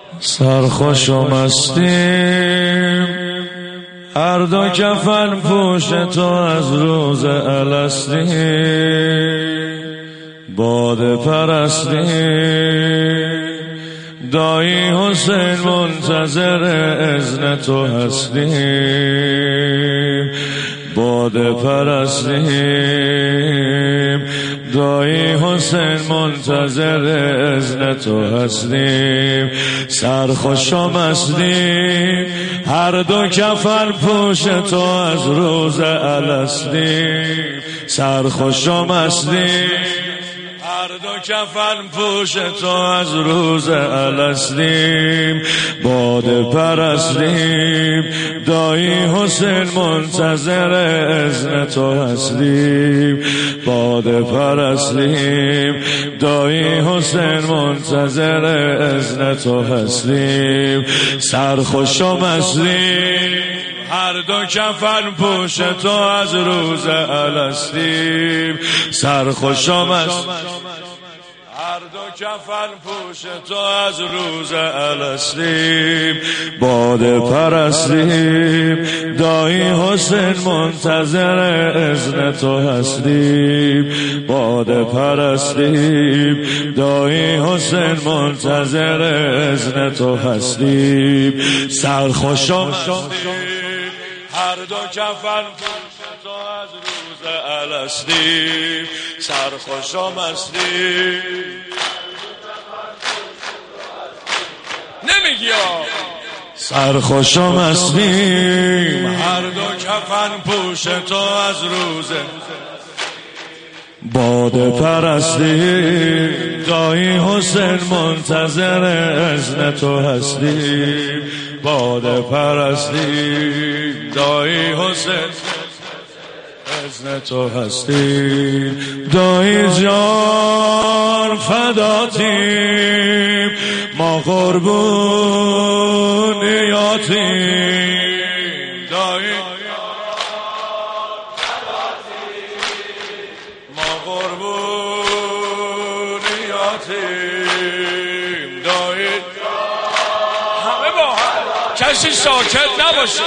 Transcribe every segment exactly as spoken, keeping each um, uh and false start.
سرخوش و مستیم هر دو کفن پوش تو از روز الستیم، باده پرستیم دایی حسین منتظر اذن تو هستیم، باده پرستیم دایی حسین منتظر اذن تو هستیم. سرخوش و مستیم هر دو کفن پوش تو از روز الستیم، سرخوش و مستیم هر دو کفن پوش تو از روز الستیم، باده پرستیم دایی حسین منتظر اذن تو هستیم، باده پرستیم دایی حسین منتظر اذن تو هستیم. سرخوش و مستیم هر دو کفن پوش تو از روز الستیم، سرخوش و مستیم هر دو کفن پوش تو از روز الستیم، باده پرستیم دایی حسین منتظر اذن تو هستیم، باده پرستیم دایی حسین منتظر اذن تو هستیم. سرخوش و مستیم هر دو کفن پوش تو از روز الستیم، سرخوش و مستیم نمیگی سرخوش و مستیم هر دو کفن پوش تو از روز باده پرستیم دایی حسین منتظر اذن تو هستیم، باده پرستیم دایی حسین اذن تو هستیم. دایی جان فداتیم ما قربونیاتیم، دایی ما قربونیاتیم، دایی همه با کسی ساکت نباشه.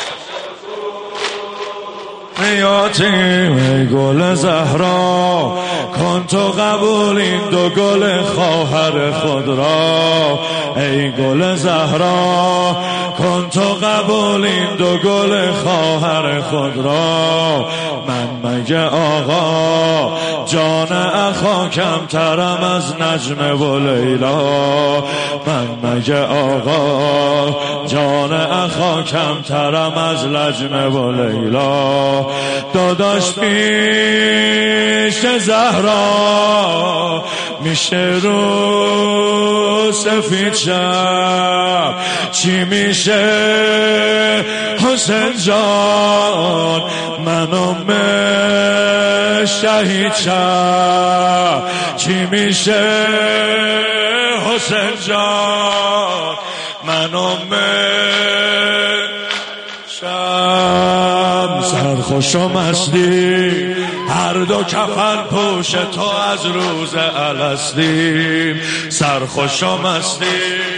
میاتیم ای گل زهرا کن تو قبول این دو گل خواهر خود را، ای گل زهرا کن تو قبول این دو گل خواهر خود را. من مگه آقا جان اخا کمترم از نجم و لیلا، من مگه آقا جان اخا کمترم از نجم و لیلا. داداش پیش زهرا میشه رو سفید شب، چی میشه حسین جان من ام شهید شب، چی میشه حسین جان من ام شب. سرخوش و مستی هر دو کفن پوش تو از روز الستیم، سرخوش و مستی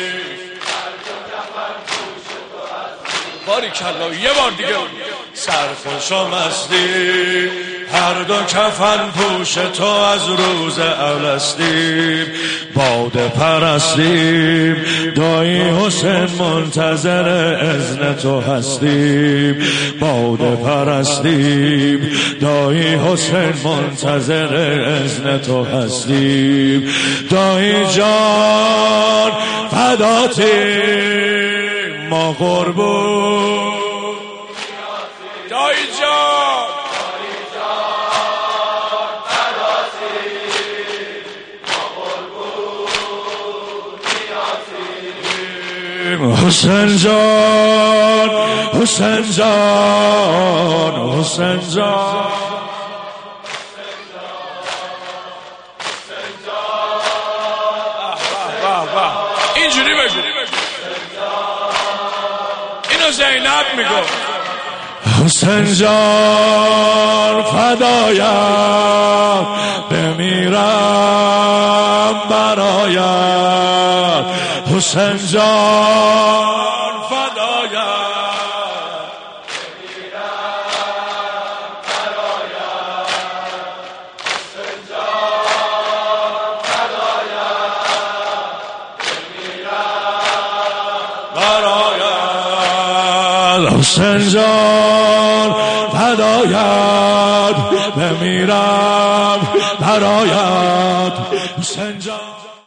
باری کلا یه بار دیگه سرخوش و مستی هر دو کفن پوش تو از روز الستیم، باده پرستیم دایی حسین منتظر اذن تو هستیم، باده پرستیم دایی حسین منتظر اذن تو هستیم. دایی جان فداتیم ما قربون دایی جان حسین جان حسین جان حسین جان اینجوری بگو اینو زینب میگو. حسین جان فدایم بمیرم برایت، حسین جان فدایت حسین جان فدایت بمیرم برایت